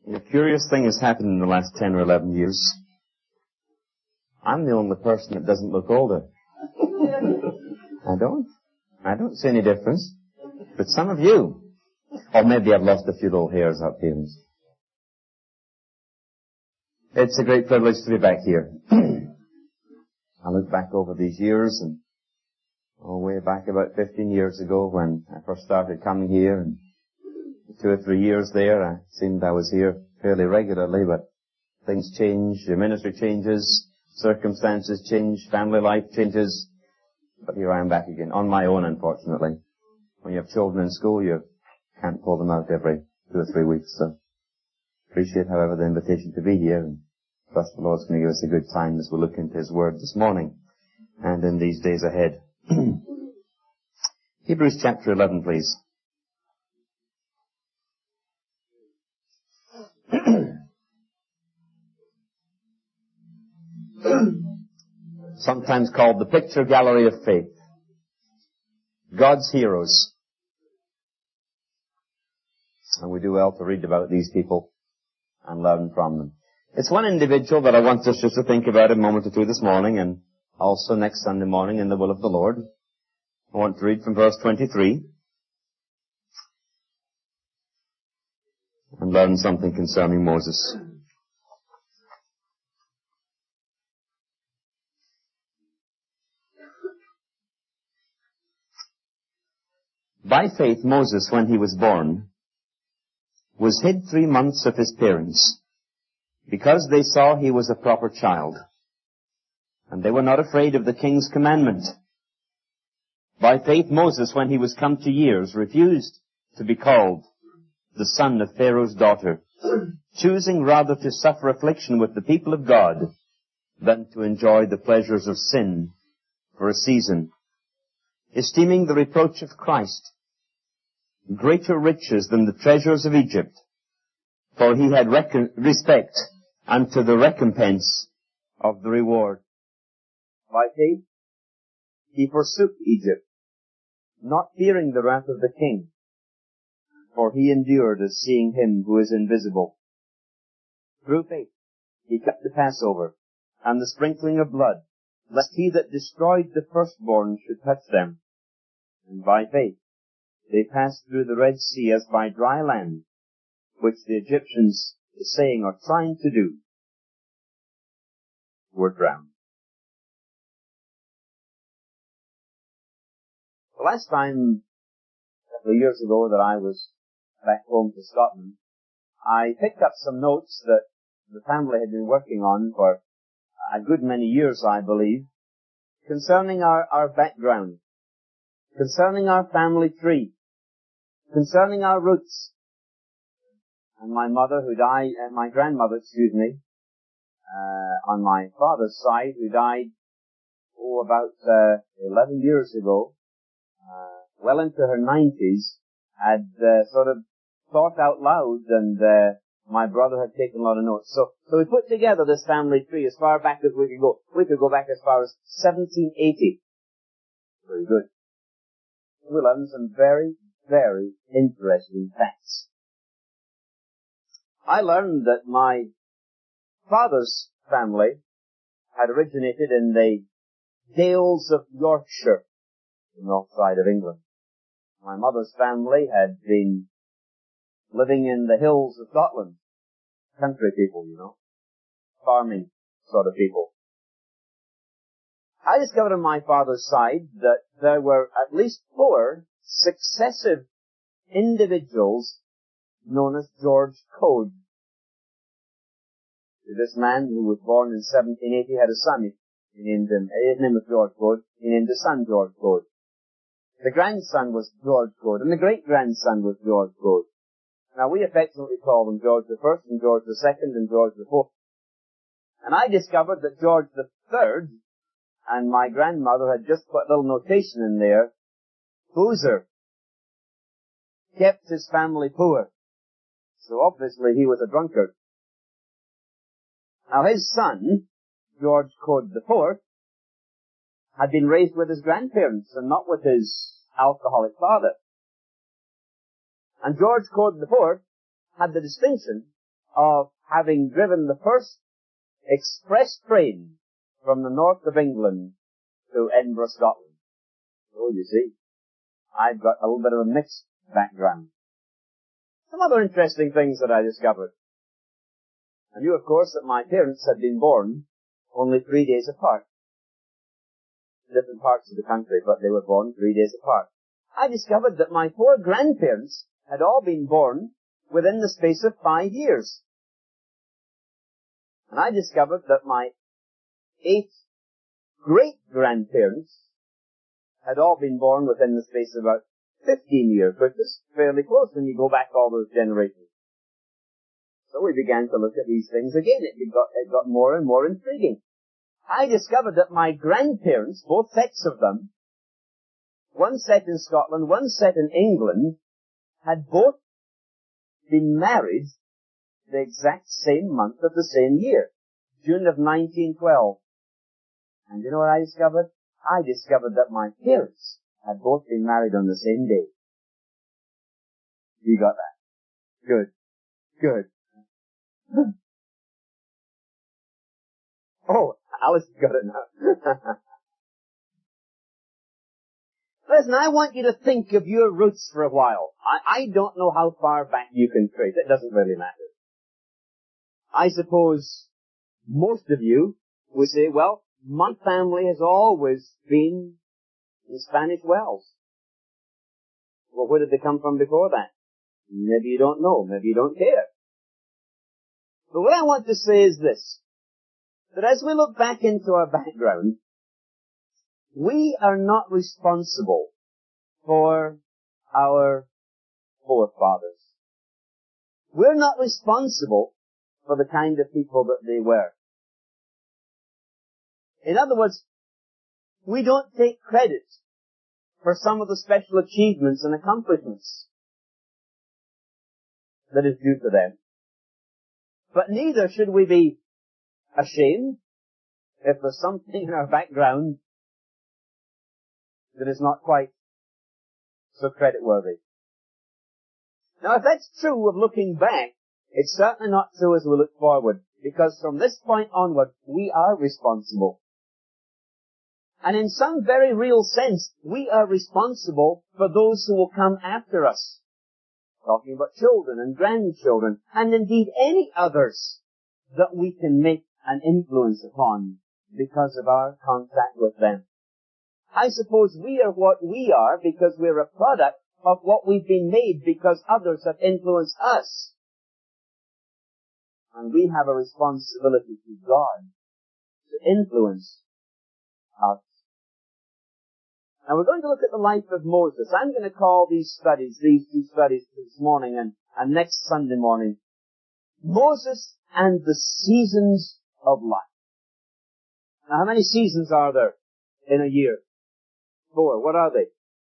A curious thing has happened in the last 10 or 11 years. I'm the only person that doesn't look older. I don't see any difference. But some of you, or maybe I've lost a few little hairs up here. It's a great privilege to be back here. I look back over these years and way back about 15 years ago when I first started coming here, and 2 or 3 years there, I seemed I was here fairly regularly, but things change, your ministry changes, circumstances change, family life changes, but here I am back again, on my own, unfortunately. When you have children in school, you can't pull them out every 2 or 3 weeks, so appreciate, however, the invitation to be here, and trust the Lord's going to give us a good time as we look into His Word this morning and in these days ahead. Hebrews chapter 11, please. Sometimes called the picture gallery of faith. God's heroes. And we do well to read about these people and learn from them. It's one individual that I want us just to think about a moment or two this morning, and also next Sunday morning in the will of the Lord. I want to read from verse 23 and learn something concerning Moses. By faith Moses, when he was born, was hid 3 months of his parents, because they saw he was a proper child, and they were not afraid of the king's commandment. By faith Moses, when he was come to years, refused to be called the son of Pharaoh's daughter, choosing rather to suffer affliction with the people of God than to enjoy the pleasures of sin for a season, esteeming the reproach of Christ greater riches than the treasures of Egypt, for he had respect unto the recompense of the reward. By faith he forsook Egypt, not fearing the wrath of the king, for he endured as seeing him who is invisible. Through faith he kept the Passover and the sprinkling of blood, lest he that destroyed the firstborn should touch them. And by faith they passed through the Red Sea as by dry land, which the Egyptians, saying or trying to do, were drowned. The last time, a couple of years ago, that I was back home to Scotland, I picked up some notes that the family had been working on for a good many years, I believe, concerning our background, concerning our family tree, concerning our roots. And my mother who died, my grandmother, on my father's side, who died, about 11 years ago, well into her 90s, had sort of thought out loud, and my brother had taken a lot of notes. So we put together this family tree as far back as we could go. We could go back as far as 1780. Very good. We learned some very, very interesting facts. I learned that my father's family had originated in the Dales of Yorkshire, the north side of England. My mother's family had been living in the hills of Scotland. Country people, farming sort of people. I discovered on my father's side that there were at least 4 successive individuals known as George Coad. This man who was born in 1780 had a son. He named him, his name was George Coad. He named his son George Coad. The grandson was George Coad, and the great-grandson was George Coad. Now, we affectionately call them George the First, and George the Second, and George the Fourth. And I discovered that George the Third and my grandmother had just put a little notation in there. Boozer. Kept his family poor. So obviously he was a drunkard. Now his son, George Coad the Fourth, had been raised with his grandparents and not with his alcoholic father. And George Coad the Fourth had the distinction of having driven the first express train from the north of England to Edinburgh, Scotland. So you see, I've got a little bit of a mixed background. Some other interesting things that I discovered. I knew, of course, that my parents had been born only 3 days apart. Different parts of the country, but they were born 3 days apart. I discovered that my 4 grandparents had all been born within the space of 5 years. And I discovered that my 8 great-grandparents had all been born within the space of about 15 years, which is fairly close when you go back all those generations. So we began to look at these things again. It got more and more intriguing. I discovered that my grandparents, both sets of them, one set in Scotland, one set in England, had both been married the exact same month of the same year, June of 1912. And you know what I discovered? I discovered that my parents had both been married on the same day. You got that? Good. Good. Oh, Alice got it now. Listen, I want you to think of your roots for a while. I don't know how far back you can trace. It doesn't really matter. I suppose most of you would say, well, my family has always been in Spanish Wells. Well, where did they come from before that? Maybe you don't know. Maybe you don't care. But what I want to say is this, that as we look back into our background, we are not responsible for our forefathers. We're not responsible for the kind of people that they were. In other words, we don't take credit for some of the special achievements and accomplishments that is due to them. But neither should we be ashamed if there's something in our background that is not quite so creditworthy. Now, if that's true of looking back, it's certainly not true as we look forward, because from this point onward, we are responsible. And in some very real sense, we are responsible for those who will come after us. Talking about children and grandchildren, and indeed any others that we can make an influence upon because of our contact with them. I suppose we are what we are because we're a product of what we've been made because others have influenced us. And we have a responsibility to God to influence us. Now we're going to look at the life of Moses. I'm going to call these two studies this morning and next Sunday morning, Moses and the Seasons of Life. Now how many seasons are there in a year? 4. What are they?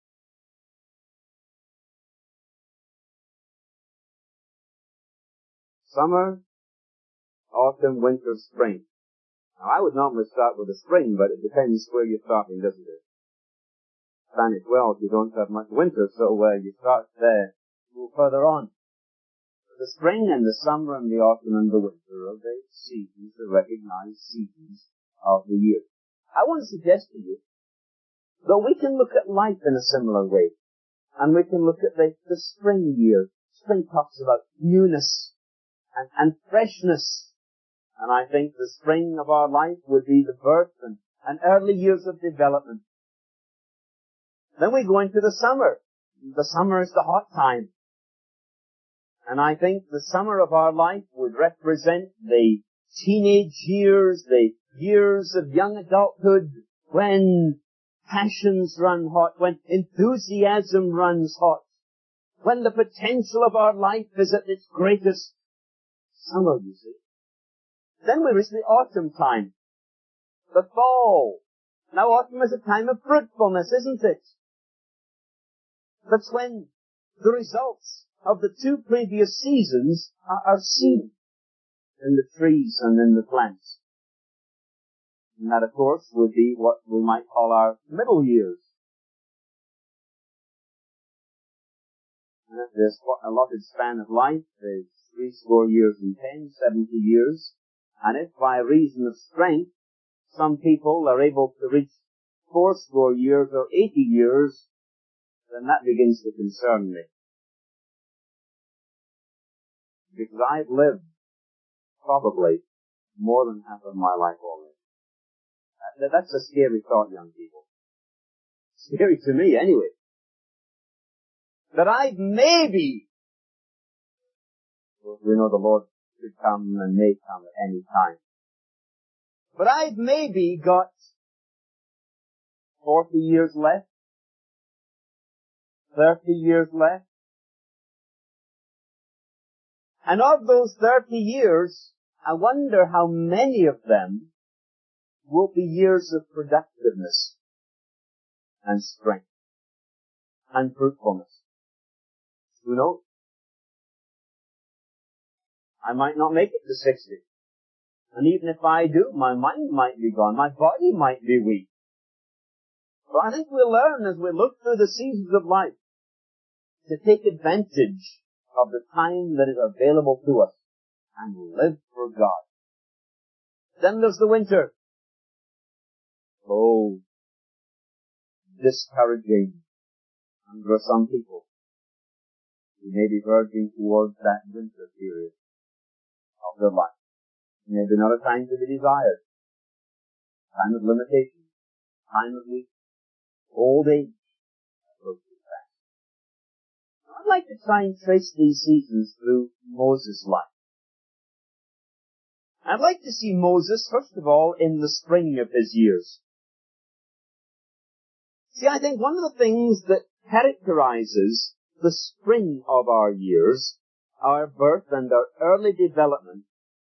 Summer, autumn, winter, spring. Now I would normally start with the spring, but it depends where you're starting, doesn't it? Spanish Wells, you don't have much winter, so you start there, go further on. The spring and the summer and the autumn and the winter are the seasons, the recognized seasons of the year. I want to suggest to you that we can look at life in a similar way. And we can look at the spring year. Spring talks about newness and freshness. And I think the spring of our life would be the birth and early years of development. Then we go into the summer. The summer is the hot time. And I think the summer of our life would represent the teenage years, the years of young adulthood, when passions run hot, when enthusiasm runs hot, when the potential of our life is at its greatest. Summer, you see. Then we reach the autumn time, the fall. Now autumn is a time of fruitfulness, isn't it? That's when the results of the 2 previous seasons are seen in the trees and in the plants. And that, of course, would be what we might call our middle years. The allotted span of life is 70 years and 10, 70 years. And if by reason of strength, some people are able to reach 80 years or 80 years, then that begins to concern me. Because I've lived probably more than half of my life already. That's a scary thought, young people. Scary to me, anyway. That I maybe, we know the Lord could come and may come at any time, but I've maybe got 40 years left, 30 years left, and of those 30 years, I wonder how many of them will be years of productiveness and strength and fruitfulness. Who knows? I might not make it to 60. And even if I do, my mind might be gone. My body might be weak. But I think we'll learn as we look through the seasons of life to take advantage of the time that is available to us and live for God. Then there's the winter. Oh, discouraging. And for some people, we may be verging towards that winter period of their life. Maybe not a time to be desired. Time of limitation. Time of weakness. Old age. I'd like to try and trace these seasons through Moses' life. I'd like to see Moses, first of all, in the spring of his years. See, I think one of the things that characterizes the spring of our years, our birth and our early development,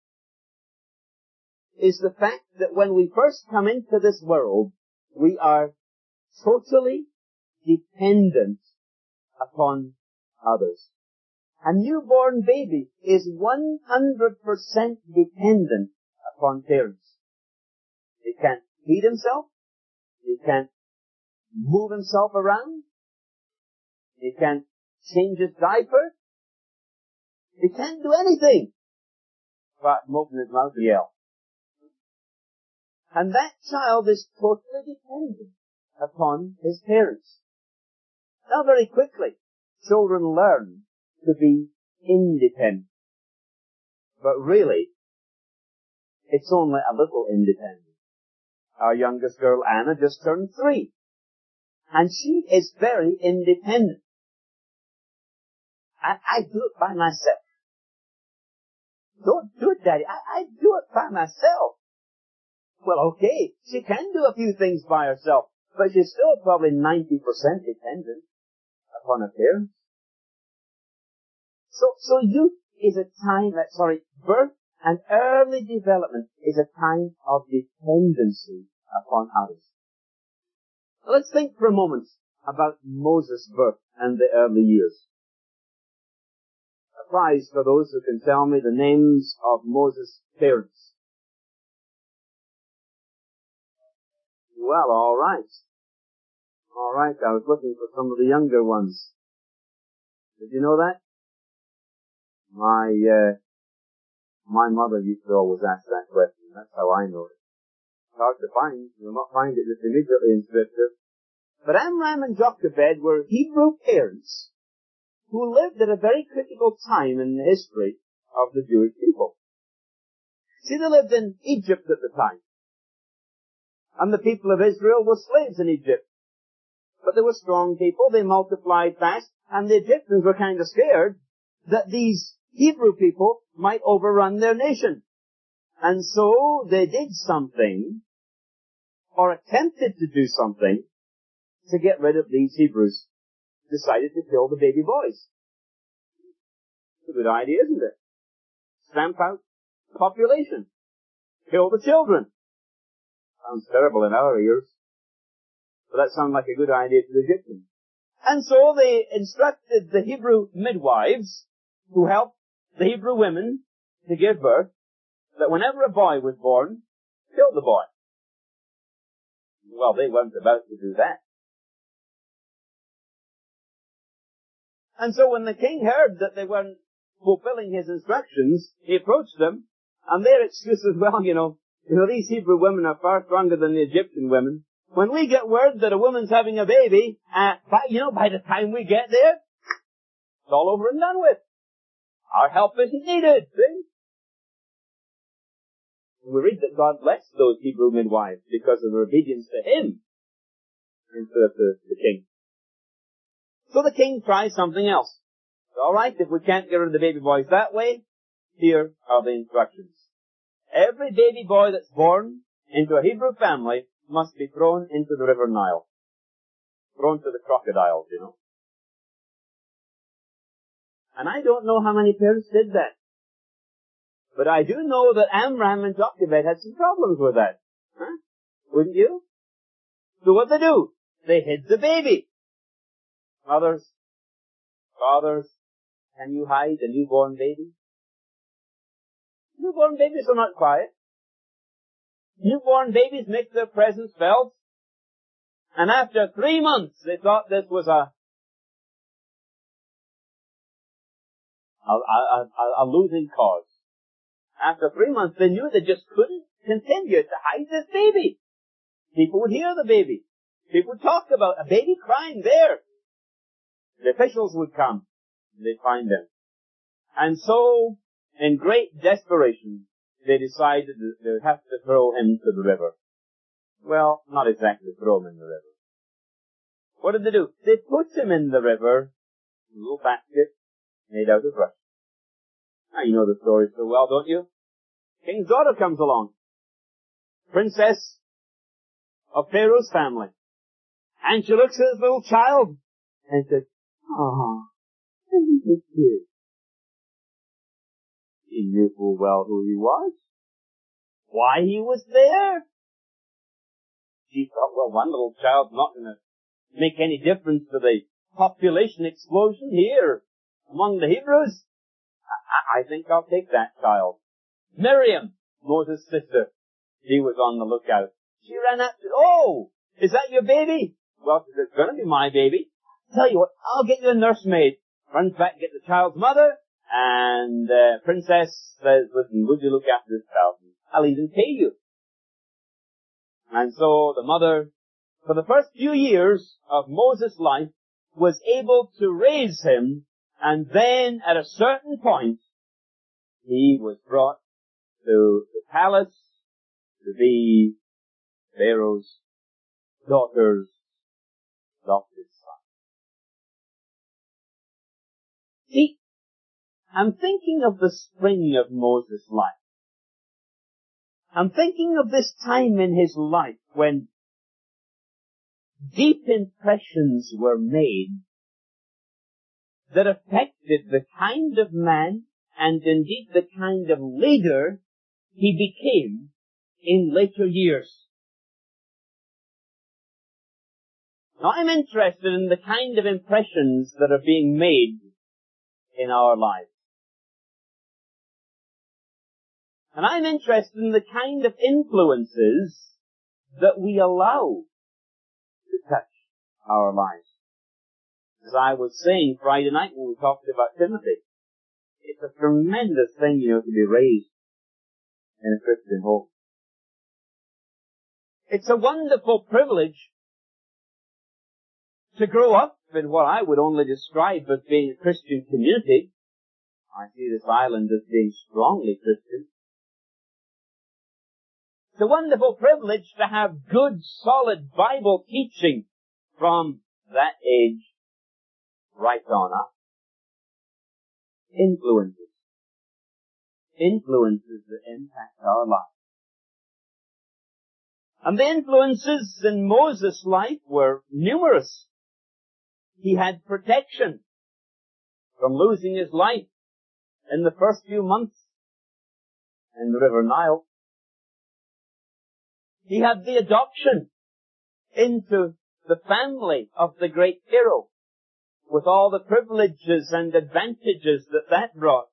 is the fact that when we first come into this world, we are totally dependent upon others. A newborn baby is 100% dependent upon parents. He can't feed himself. He can't move himself around. He can't change his diaper. He can't do anything but open his mouth and yell. And that child is totally dependent upon his parents. Now very quickly, children learn to be independent. But really, it's only a little independent. Our youngest girl, Anna, just turned 3. And she is very independent. I do it by myself. Don't do it, Daddy. I do it by myself. Well, okay, she can do a few things by herself, but she's still probably 90% dependent upon her parents. So youth is a time birth and early development is a time of dependency upon others. Let's think for a moment about Moses' birth and the early years. A prize for those who can tell me the names of Moses' parents. Well, all right, I was looking for some of the younger ones. Did you know that? My mother used to always ask that question. That's how I know it. It's hard to find. You'll not find it just immediately in Scripture. But Amram and Jochebed were Hebrew parents who lived at a very critical time in the history of the Jewish people. See, they lived in Egypt at the time. And the people of Israel were slaves in Egypt. But they were strong people, they multiplied fast, and the Egyptians were kind of scared that these Hebrew people might overrun their nation. And so they did something, or attempted to do something, to get rid of these Hebrews. Decided to kill the baby boys. It's a good idea, isn't it? Stamp out the population. Kill the children. Sounds terrible in our ears. But that sounded like a good idea to the Egyptians. And so they instructed the Hebrew midwives who helped the Hebrew women to give birth that whenever a boy was born, kill the boy. Well, they weren't about to do that. And so when the king heard that they weren't fulfilling his instructions, he approached them, and their excuse was, well, these Hebrew women are far stronger than the Egyptian women. When we get word that a woman's having a baby, by the time we get there, it's all over and done with. Our help isn't needed, see? We read that God blessed those Hebrew midwives because of their obedience to him instead of the king. So the king tries something else. All right, if we can't get rid of the baby boys that way, here are the instructions. Every baby boy that's born into a Hebrew family must be thrown into the river Nile. Thrown to the crocodiles, And I don't know how many parents did that. But I do know that Amram and Jochebed had some problems with that. Huh? Wouldn't you? So what they do? They hid the baby. Mothers, fathers, can you hide a newborn baby? Newborn babies are not quiet. Newborn babies make their presence felt. And after 3 months, they thought this was a losing cause. After 3 months, they knew they just couldn't continue to hide this baby. People would hear the baby. People would talk about a baby crying there. The officials would come. And they'd find him. And so, in great desperation, they decided that they would have to throw him to the river. Well, not exactly throw him in the river. What did they do? They put him in the river, in a little basket made out of rush. Now you know the story so well, don't you? King's daughter comes along. Princess of Pharaoh's family. And she looks at this little child and says, "Oh, isn't he cute?" She knew full well who he was. Why he was there. She thought, well, one little child's not going to make any difference to the population explosion here among the Hebrews. I think I'll take that child. Miriam, Moses' sister, she was on the lookout. She ran up to, "Oh, is that your baby?" "Well, it's going to be my baby." "Tell you what, I'll get you a nursemaid." Runs back, get the child's mother, and princess says, "Listen, would you look after this child? I'll even pay you." And so the mother, for the first few years of Moses' life, was able to raise him, and then at a certain point, he was brought to the palace to be Pharaoh's daughter's adopted son. See, I'm thinking of the spring of Moses' life. I'm thinking of this time in his life when deep impressions were made that affected the kind of man and indeed the kind of leader he became in later years. Now I'm interested in the kind of impressions that are being made in our lives. And I'm interested in the kind of influences that we allow to touch our lives. As I was saying Friday night when we talked about Timothy, it's a tremendous thing, to be raised in a Christian home. It's a wonderful privilege to grow up in what I would only describe as being a Christian community. I see this island as being strongly Christian. It's a wonderful privilege to have good, solid Bible teaching from that age right on up. Influences that impact our life. And the influences in Moses' life were numerous. He had protection from losing his life in the first few months in the River Nile. He had the adoption into the family of the great Pharaoh, with all the privileges and advantages that brought.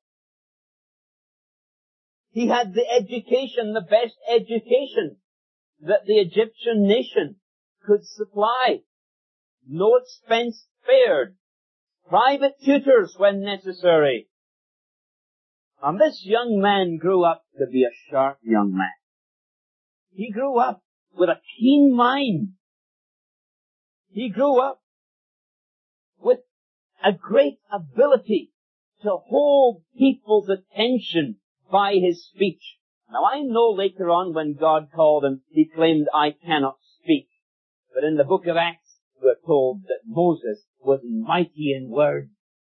He had the education, the best education that the Egyptian nation could supply. No expense spared private tutors when necessary. And this young man grew up to be a sharp young man. He grew up with a keen mind. He grew up with a great ability to hold people's attention by his speech. Now I know later on when God called him, he claimed, I cannot speak. But in the book of Acts, we're told that Moses was mighty in words.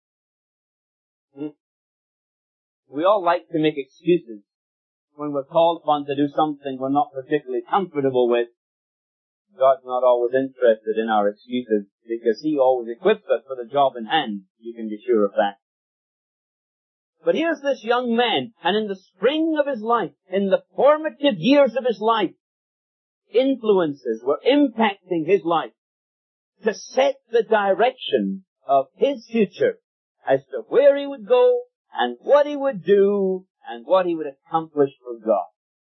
We all like to make excuses when we're called upon to do something we're not particularly comfortable with. God's not always interested in our excuses because he always equips us for the job in hand. You can be sure of that. But here's this young man, and in the spring of his life, in the formative years of his life, influences were impacting his life to set the direction of his future as to where he would go and what he would do and what he would accomplish for God.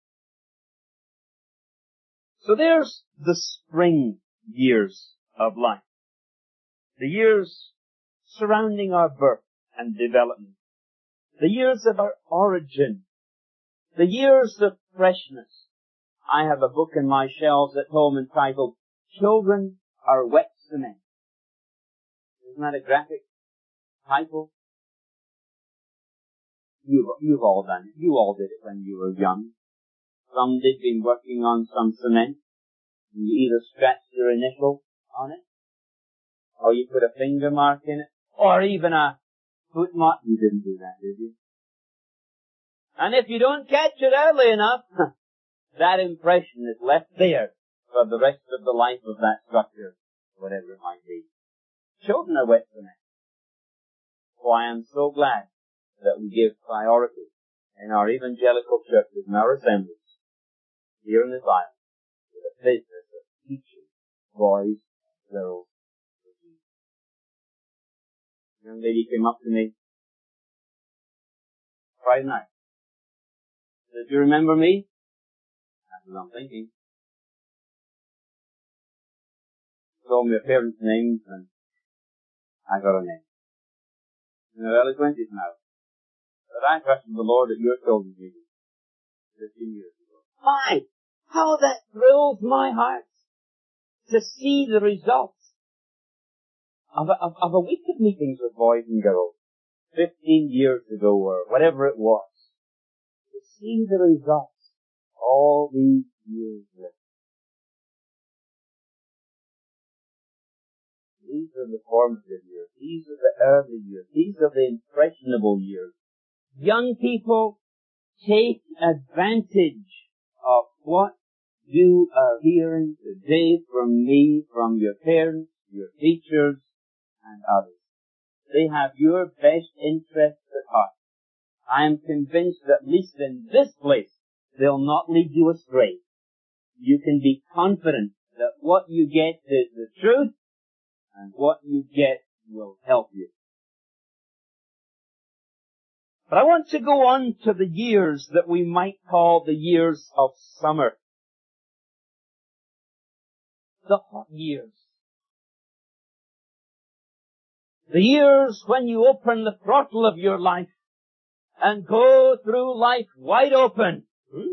So there's the spring years of life. The years surrounding our birth and development. The years of our origin. The years of freshness. I have a book in my shelves at home entitled, Children Are Wet Cement. Isn't that a graphic title? You've all done it. You all did it when you were young. Somebody's been working on some cement. And you either scratched your initial on it, or you put a finger mark in it, or even a foot mark. You didn't do that, did you? And if you don't catch it early enough, that impression is left there for the rest of the life of that structure, whatever it might be. Children are wet cement. Oh, I am so glad that we give priority in our evangelical churches and our assemblies here in this island to the business of teaching boys and girls. A young lady came up to me Friday night. Said, do you remember me? That's what I'm thinking. Told me her parents' names and I got her name. In her early 20s now. But I trusted the Lord at your children's meeting 15 years ago. My! How that thrills my heart to see the results of a week of meetings with boys and girls 15 years ago or whatever it was. To see the results all these years later. These are the formative years. These are the early years. These are the impressionable years. Young people, take advantage of what you are hearing today from me, from your parents, your teachers, and others. They have your best interests at heart. I am convinced that at least in this place, they'll not lead you astray. You can be confident that what you get is the truth, and what you get will help you. But I want to go on to the years that we might call the years of summer. The hot years. The years when you open the throttle of your life and go through life wide open.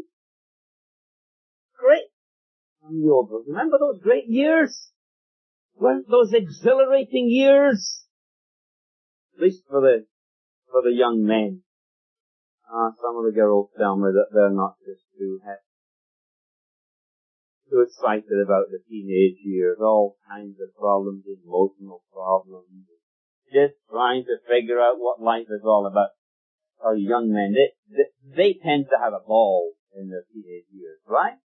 Great. Remember those great years? Weren't those exhilarating years? At least for the young men. Some of the girls tell me that they're not just too excited about the teenage years. All kinds of problems, emotional problems. Just trying to figure out what life is all about. Our young men, they tend to have a ball in their teenage years, right?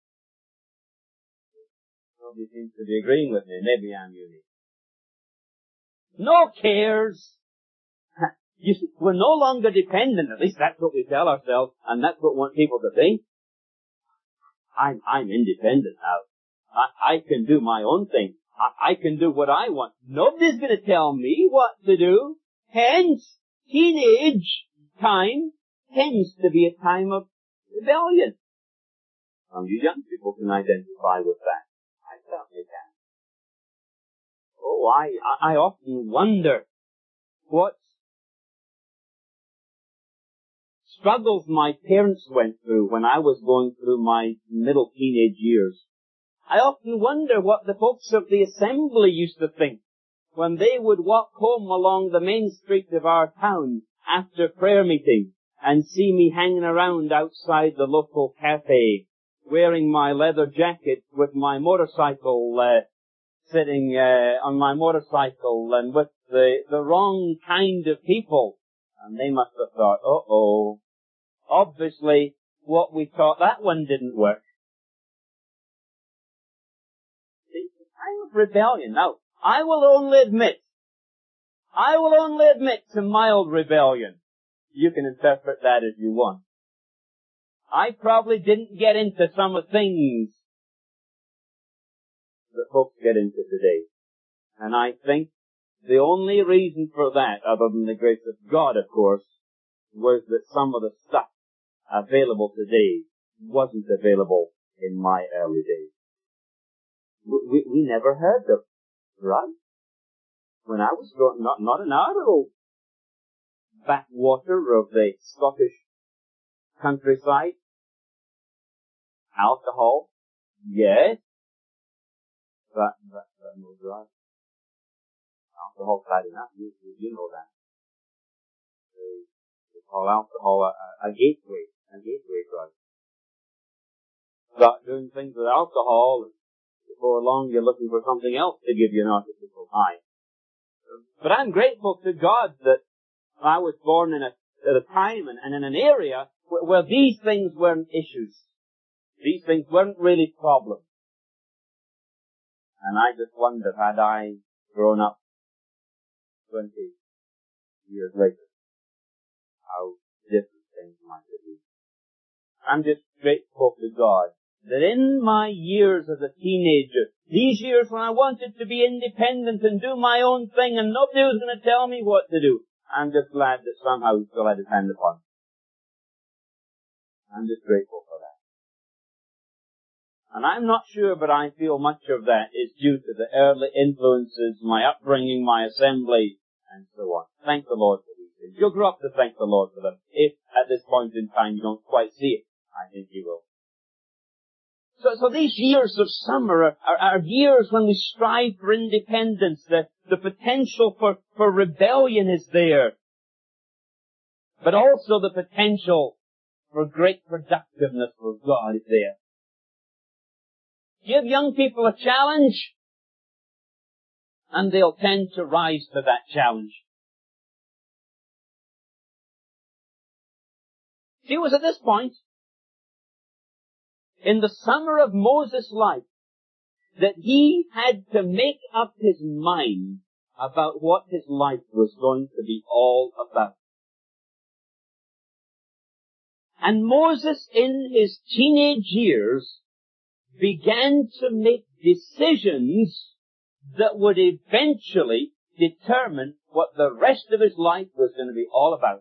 Nobody seems to be agreeing with me. Maybe I'm unique. No cares. You see, we're no longer dependent. At least that's what we tell ourselves, and that's what we want people to think. I'm independent now. I can do my own thing. I can do what I want. Nobody's going to tell me what to do. Hence, teenage time tends to be a time of rebellion. You young people can identify with that. I certainly can. Oh, I often wonder what struggles my parents went through when I was going through my middle teenage years. I often wonder what the folks of the assembly used to think when they would walk home along the main street of our town after prayer meeting and see me hanging around outside the local cafe, wearing my leather jacket with my motorcycle, sitting on my motorcycle and with the wrong kind of people. And they must have thought, uh-oh, obviously what we thought, that one didn't work. See, the time of rebellion. Now, I will only admit to mild rebellion. You can interpret that as you want. I probably didn't get into some of the things that folks get into today. And I think the only reason for that, other than the grace of God, of course, was that some of the stuff available today wasn't available in my early days. We never heard of drugs. When I was growing, not in our little backwater of the Scottish countryside. Alcohol, yes, but no drugs. Alcohol bad enough, you know that. They call alcohol a gateway drug. Start doing things with alcohol, and before long you're looking for something else to give you an artificial high. But I'm grateful to God that I was born at a time and in an area where these things weren't issues. These things weren't really problems. And I just wonder, had I grown up 20 years later, how different things might have been. I'm just grateful to God that in my years as a teenager, these years when I wanted to be independent and do my own thing and nobody was going to tell me what to do, I'm just glad that somehow He still had His hand upon me. I'm just grateful for that. And I'm not sure, but I feel much of that is due to the early influences, my upbringing, my assembly, and so on. Thank the Lord for these things. You'll grow up to thank the Lord for them. If at this point in time you don't quite see it, I think you will. So these years of summer are years when we strive for independence. The potential for rebellion is there. But also the potential for great productiveness for God is there. Give young people a challenge, and they'll tend to rise to that challenge. See, it was at this point, in the summer of Moses' life, that he had to make up his mind about what his life was going to be all about. And Moses, in his teenage years, began to make decisions that would eventually determine what the rest of his life was going to be all about.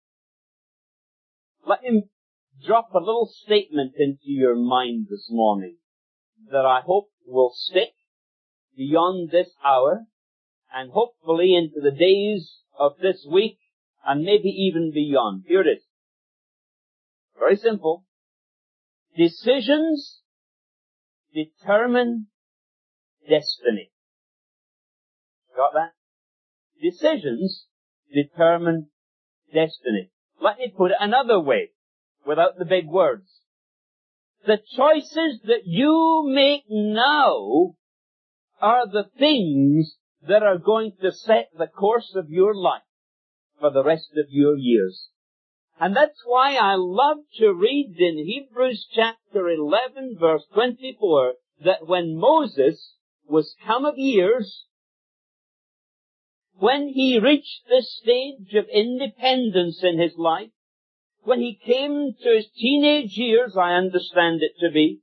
Let me drop a little statement into your mind this morning that I hope will stick beyond this hour and hopefully into the days of this week and maybe even beyond. Here it is. Very simple. Decisions determine destiny. Got that? Decisions determine destiny. Let me put it another way, without the big words. The choices that you make now are the things that are going to set the course of your life for the rest of your years. And that's why I love to read in Hebrews chapter 11 verse 24 that when Moses was come of years, when he reached this stage of independence in his life, when he came to his teenage years, I understand it to be,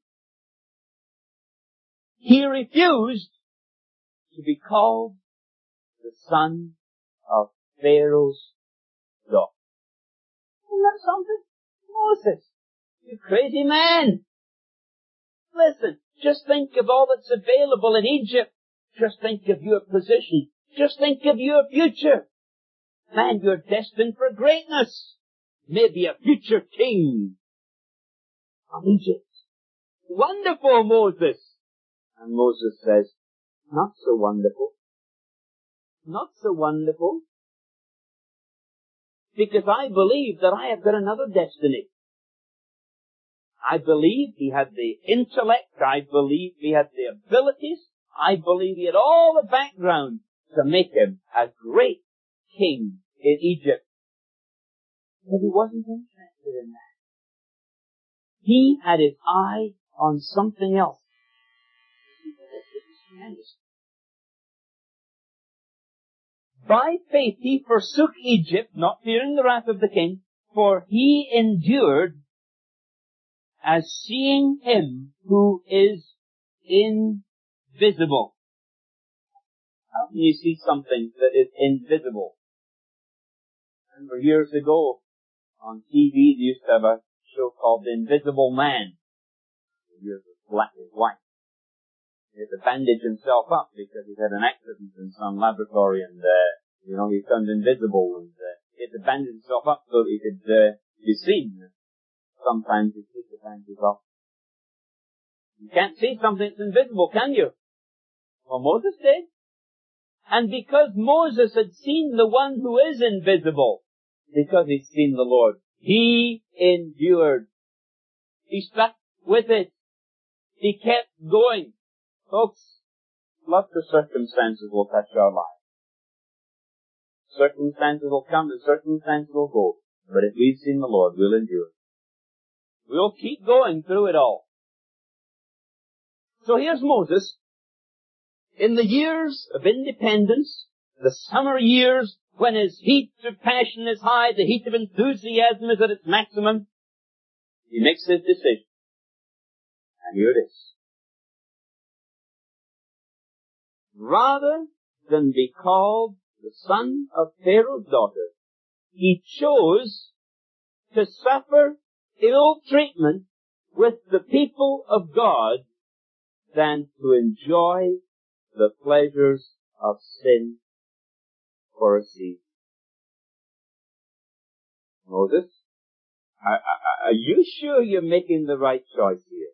he refused to be called the son of Pharaoh's daughter. Isn't that something? Moses, you crazy man. Listen, just think of all that's available in Egypt. Just think of your position. Just think of your future. Man, you're destined for greatness. Maybe a future king of Egypt. Wonderful, Moses. And Moses says, not so wonderful. Not so wonderful. Because I believe that I have got another destiny. I believe he had the intellect. I believe he had the abilities. I believe he had all the background to make him a great king in Egypt. But he wasn't interested in that. He had his eye on something else. By faith he forsook Egypt, not fearing the wrath of the king, for he endured as seeing him who is invisible. How can you see something that is invisible? I remember years ago on TV they used to have a show called The Invisible Man. Years of black and white. He had to bandage himself up because he'd had an accident in some laboratory and, he turned invisible and he had to bandage himself up so that he could be seen. Sometimes you take the bandage off. You can't see something that's invisible, can you? Well, Moses did. And because Moses had seen the one who is invisible, because he'd seen the Lord, he endured. He stuck with it. He kept going. Folks, lots of circumstances will touch our lives. Circumstances will come and circumstances will go. But if we've seen the Lord, we'll endure. We'll keep going through it all. So here's Moses. In the years of independence, the summer years, when his heat of passion is high, the heat of enthusiasm is at its maximum, he makes his decision. And here it is. Rather than be called the son of Pharaoh's daughter, he chose to suffer ill treatment with the people of God than to enjoy the pleasures of sin for a season. Moses, are you sure you're making the right choice here?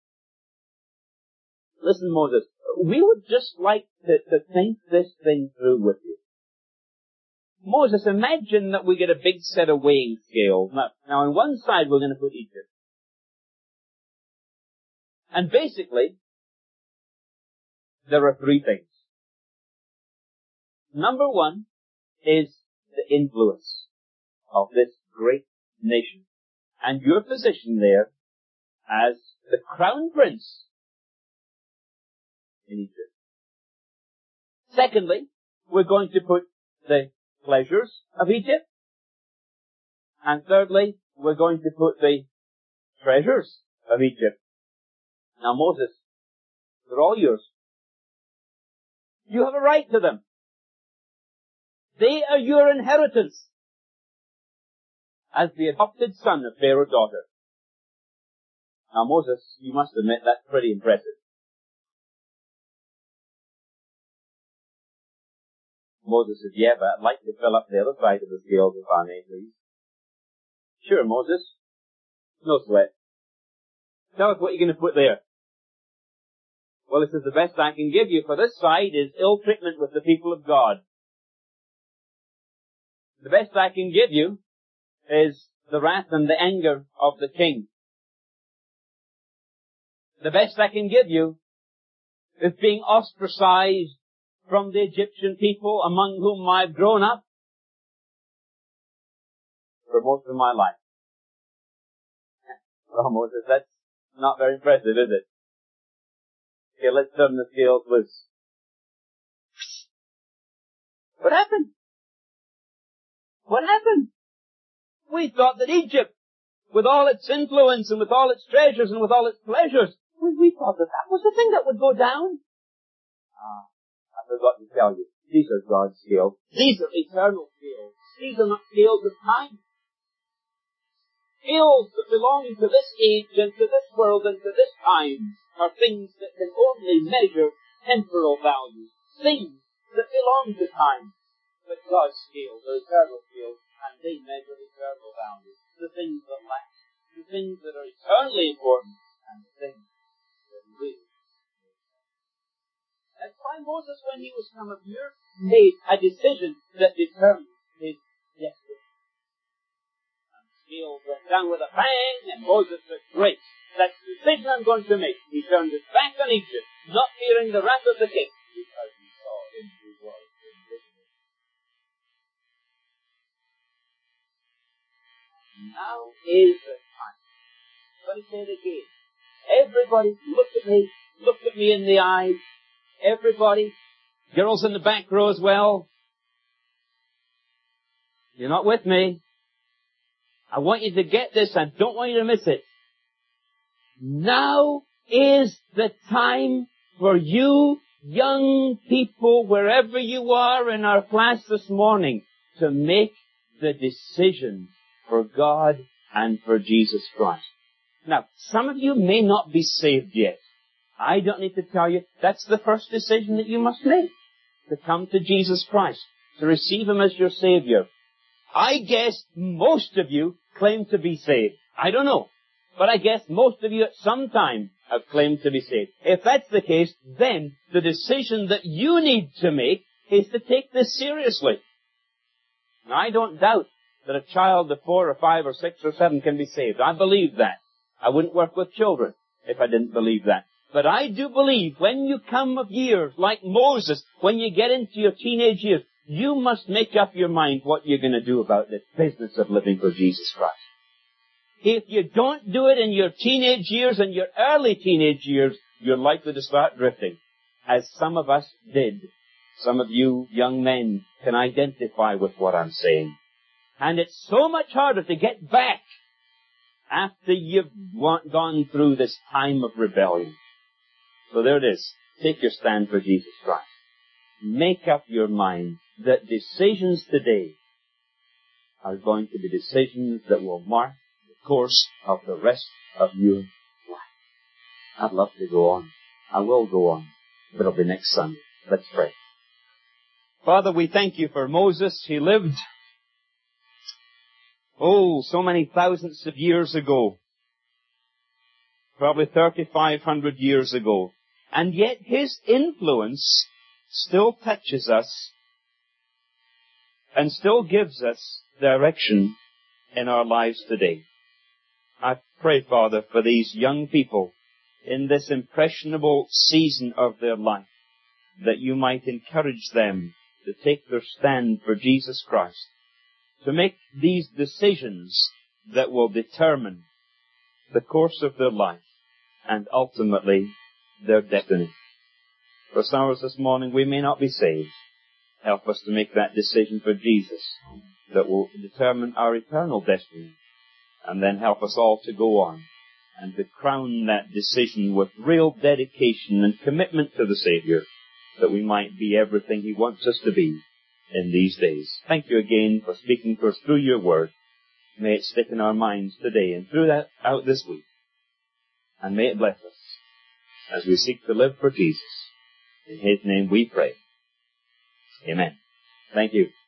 Listen, Moses, we would just like to think this thing through with you. Moses, imagine that we get a big set of weighing scales. Now on one side we're going to put Egypt. And basically, there are three things. Number one is the influence of this great nation and your position there as the crown prince in Egypt. Secondly, we're going to put the pleasures of Egypt. And thirdly, we're going to put the treasures of Egypt. Now Moses, they're all yours. You have a right to them. They are your inheritance as the adopted son of Pharaoh's daughter. Now Moses, you must admit that's pretty impressive. Moses said, yeah, but I'd like to fill up the other side of the scales if I may, please. Sure, Moses. No sweat. Tell us what you're going to put there. Well, this is the best I can give you, for this side is ill treatment with the people of God. The best I can give you is the wrath and the anger of the king. The best I can give you is being ostracized from the Egyptian people among whom I've grown up for most of my life. Well, Moses, that's not very impressive, is it? Okay, let's turn the scales loose. What happened? What happened? We thought that Egypt, with all its influence and with all its treasures and with all its pleasures, we thought that that was the thing that would go down. I forgot to tell you, these are God's scales. These are eternal scales. These are not scales of time. Scales that belong to this age and to this world and to this time are things that can only measure temporal values. Things that belong to time. but God's scales are eternal scales, and they measure eternal values. The things that last, the things that are eternally important, and the things that really. That's why Moses, when he was come of year, made a decision that determined his destiny. And the scales went down with a bang, and Moses said, great, that's the decision I'm going to make. He turned his back on Egypt, not fearing the wrath of the king, because he saw him who was invisible. Now is the time. Let me say it again. Everybody, look at me in the eyes. Everybody, girls in the back row as well. You're not with me. I want you to get this. I don't want you to miss it. Now is the time for you young people, wherever you are in our class this morning, to make the decision for God and for Jesus Christ. Now, some of you may not be saved yet. I don't need to tell you, that's the first decision that you must make. To come to Jesus Christ. To receive Him as your Savior. I guess most of you claim to be saved. I don't know. But I guess most of you at some time have claimed to be saved. If that's the case, then the decision that you need to make is to take this seriously. Now, I don't doubt that a child of 4 or 5 or 6 or 7 can be saved. I believe that. I wouldn't work with children if I didn't believe that. But I do believe when you come of years, like Moses, when you get into your teenage years, you must make up your mind what you're going to do about this business of living for Jesus Christ. If you don't do it in your teenage years and your early teenage years, you're likely to start drifting, as some of us did. Some of you young men can identify with what I'm saying. And it's so much harder to get back after you've gone through this time of rebellion. So there it is. Take your stand for Jesus Christ. Make up your mind that decisions today are going to be decisions that will mark the course of the rest of your life. I'd love to go on. I will go on. But it'll be next Sunday. Let's pray. Father, we thank you for Moses. He lived, so many thousands of years ago. Probably 3,500 years ago. And yet his influence still touches us and still gives us direction in our lives today. I pray, Father, for these young people in this impressionable season of their life, that you might encourage them to take their stand for Jesus Christ, to make these decisions that will determine the course of their life and ultimately their destiny. For some of us this morning, we may not be saved. Help us to make that decision for Jesus that will determine our eternal destiny. And then help us all to go on and to crown that decision with real dedication and commitment to the Savior, that we might be everything He wants us to be in these days. Thank you again for speaking to us through your word. May it stick in our minds today and throughout this week. And may it bless us as we seek to live for Jesus. In His name we pray. Amen. Thank you.